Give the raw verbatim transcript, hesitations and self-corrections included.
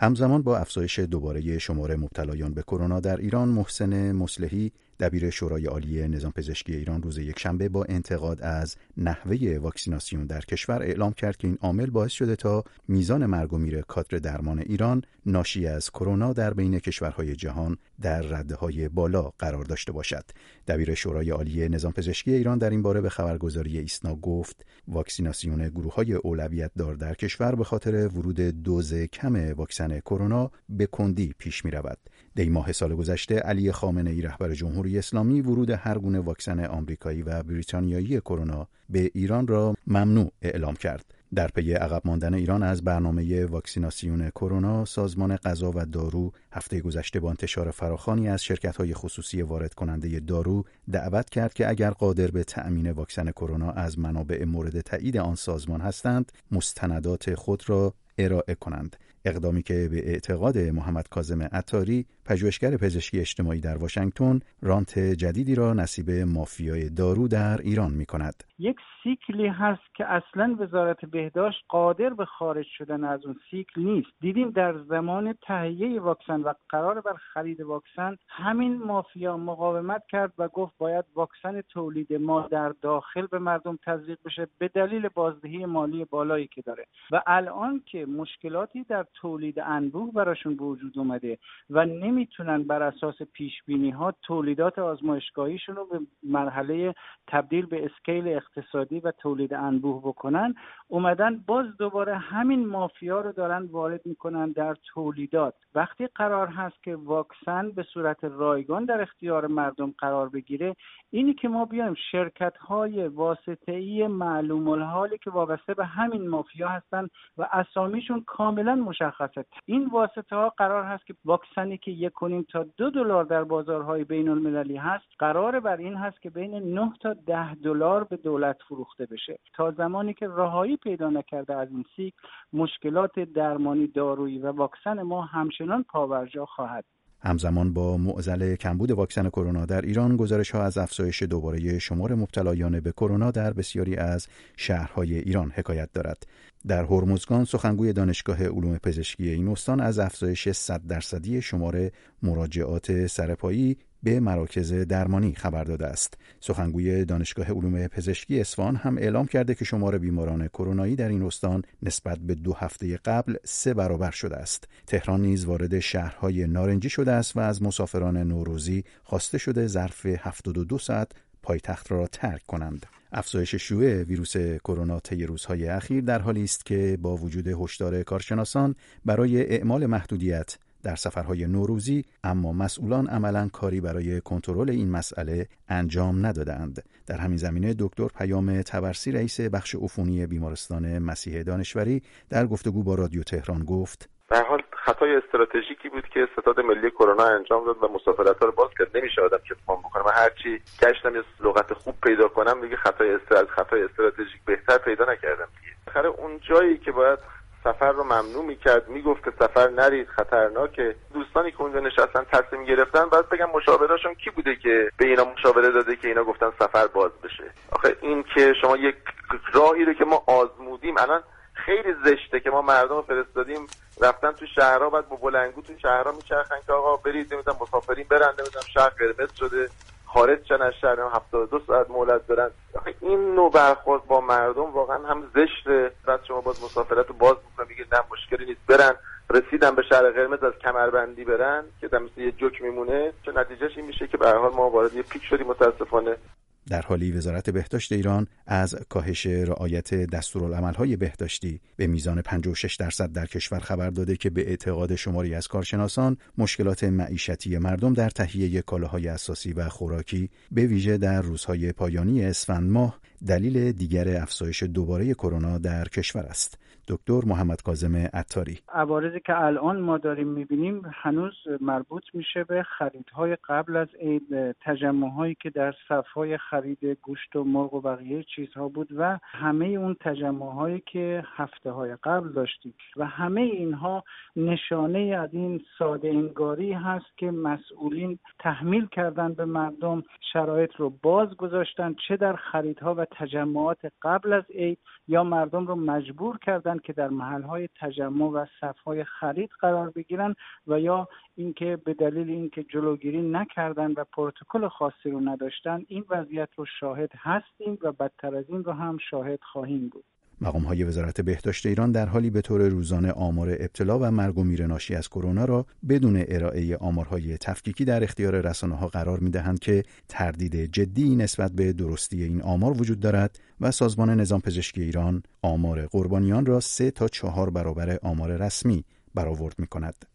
همزمان با افزایش دوباره شمار مبتلایان به کرونا در ایران، محسن مصلحی دبیر شورای عالی نظام پزشکی ایران روز یکشنبه با انتقاد از نحوه واکسیناسیون در کشور اعلام کرد که این عامل باعث شده تا میزان مرگ و میر کادر درمان ایران ناشی از کرونا در بین کشورهای جهان در رده‌های بالا قرار داشته باشد. دبیر شورای عالی نظام پزشکی ایران در این باره به خبرگزاری ایسنا گفت واکسیناسیون گروه‌های اولویت دار در کشور به خاطر ورود دوز کم واکسن کرونا به کندی پیش می‌رود. دی ماه سال گذشته علی خامنه‌ای رهبر جمهوری اسلامی ورود هر گونه واکسن آمریکایی و بریتانیایی کرونا به ایران را ممنوع اعلام کرد. در پی عقب ماندن ایران از برنامه واکسیناسیون کرونا، سازمان غذا و دارو هفته گذشته با انتشار فراخوانی از شرکت‌های خصوصی وارد کننده دارو دعوت کرد که اگر قادر به تأمین واکسن کرونا از منابع مورد تایید آن سازمان هستند، مستندات خود را ارائه کنند. اقدامی که به اعتقاد محمد کاظم عطاری، پژوهشگر پزشکی اجتماعی در واشنگتن، رانت جدیدی را نصیب مافیای دارو در ایران می‌کند. یک سیکلی هست که اصلا وزارت بهداشت قادر به خارج شدن از اون سیکل نیست. دیدیم در زمان تهیه واکسن و قرار بر خرید واکسن، همین مافیا مقاومت کرد و گفت باید واکسن تولید ما در داخل به مردم تزریق بشه به دلیل بازدهی مالی بالایی که داره. و الان که مشکلاتی در تولید انبوه براشون به وجود اومده و نمیتونن بر اساس پیش بینی ها تولیدات آزمایشگاهیشون رو به مرحله تبدیل به اسکیل اقتصادی و تولید انبوه بکنن، اومدن باز دوباره همین مافیا رو دارن وارد میکنن در تولیدات. وقتی قرار هست که واکسن به صورت رایگان در اختیار مردم قرار بگیره، اینی که ما بیایم شرکت های واسطه‌ای معلوم الحالی که وابسته به همین مافیا هستن و اسامیشون کاملا مشخصه، این واسطه ها قرار هست که واکسنی که یک و نیم تا دو دلار در بازارهای بین المللی هست، قرار بر این هست که بین نه تا ده دلار به دولت فروخته بشه. تا زمانی که رهایی پیدا نکرده از این سیکل، مشکلات درمانی دارویی و واکسن ما همچنان پاورجا خواهد. همزمان با معضل کمبود واکسن کرونا در ایران، گزارش‌ها از افزایش دوباره شمار مبتلایان به کرونا در بسیاری از شهرهای ایران حکایت دارد. در هرمزگان، سخنگوی دانشگاه علوم پزشکی این استان از افزایش صد درصدی شمار مراجعات سرپایی به مراکز درمانی خبر داده است. سخنگوی دانشگاه علوم پزشکی اصفهان هم اعلام کرده که شمار بیماران کرونایی در این استان نسبت به دو هفته قبل سه برابر شده است. تهران نیز وارد شهرهای نارنجی شده است و از مسافران نوروزی خواسته شده ظرف هفتاد و دو ساعت پایتخت را ترک کنند. افزایش شیوع ویروس کرونا طی روزهای اخیر در حالی است که با وجود هشدار کارشناسان برای اعمال محدودیت در سفرهای نوروزی، اما مسئولان عملاً کاری برای کنترل این مسئله انجام ندادند. در همین زمینه دکتر پیام طبرسی، رئیس بخش عفونی بیمارستان مسیح دانشوری، در گفتگو با رادیو تهران گفت: به هر حال خطای استراتژیکی بود که ستاد ملی کرونا انجام داد و مسافرت‌ها رو باز کرد. نمیشه آدم کتمان بکنه. من هرچی گشتم یه لغت خوب پیدا کنم دیگه خطای استراتژیک خطای استراتژیک بهتر پیدا نکردم دیگه. آخر اون جایی که باید سفر رو ممنوع میکرد، میگفت که سفر نرید خطرناکه، دوستانی که اونجا نشستن تصمیم گرفتن، بعد بگم مشاوراشون کی بوده که به اینا مشاوره داده که اینا گفتن سفر باز بشه؟ آخه این که شما یک راهی رو که ما آزمودیم، الان خیلی زشته که ما مردم فرستادیم رفتن تو شهرها، بعد با بلندگو تو شهرها میچرخن که آقا برید، نمیدونم مسافرین برن، نمیدونم شهر قرمز شده خارج شدن از شهر، هفتاد و دو ساعت مهلت دارن. این نوع برخورد با مردم واقعا هم زشته. بعد شما باز مسافرت رو باز میکنید، میگید نه مشکلی نیست برن، رسیدن به شهر قرمز از کمربندی برن که در مثل یه جوک میمونه، چون نتیجهش این میشه که به هر حال ما وارد یه پیک شدیم متاسفانه. در حالی وزارت بهداشت ایران از کاهش رعایت دستورالعمل‌های بهداشتی به میزان پنجاه و شش درصد در کشور خبر داده که به اعتقاد شماری از کارشناسان مشکلات معیشتی مردم در تهیه کالاهای اساسی و خوراکی به ویژه در روزهای پایانی اسفند ماه دلیل دیگر افزایش دوباره کرونا در کشور است. دکتر محمد کاظم عطاری: عوارضی که الان ما داریم می‌بینیم هنوز مربوط میشه به خریدهای قبل از عید، تجمع‌هایی که در صف‌های خرید گوشت و مرغ و بقیه چیزها بود و همه اون تجمع‌هایی که هفته‌های قبل داشتیم و همه اینها نشانه از این ساده انگاری هست که مسئولین تحمیل کردن به مردم، شرایط رو باز گذاشتن، چه در خریدها و تجمعات قبل از عید یا مردم رو مجبور کردن که در محل‌های تجمع و صف‌های خرید قرار بگیرن و یا اینکه به دلیل اینکه جلوگیری نکردن و پروتکل خاصی رو نداشتن این وضعیت رو شاهد هستیم و بدتر از این رو هم شاهد خواهیم بود. مقام‌های وزارت بهداشت ایران در حالی به طور روزانه آمار ابتلا و مرگ و میر ناشی از کرونا را بدون ارائه آمارهای تفکیکی در اختیار رسانه‌ها قرار می‌دهند که تردید جدی نسبت به درستی این آمار وجود دارد و سازمان نظام پزشکی ایران آمار قربانیان را سه تا چهار برابر آمار رسمی برآورد می‌کند.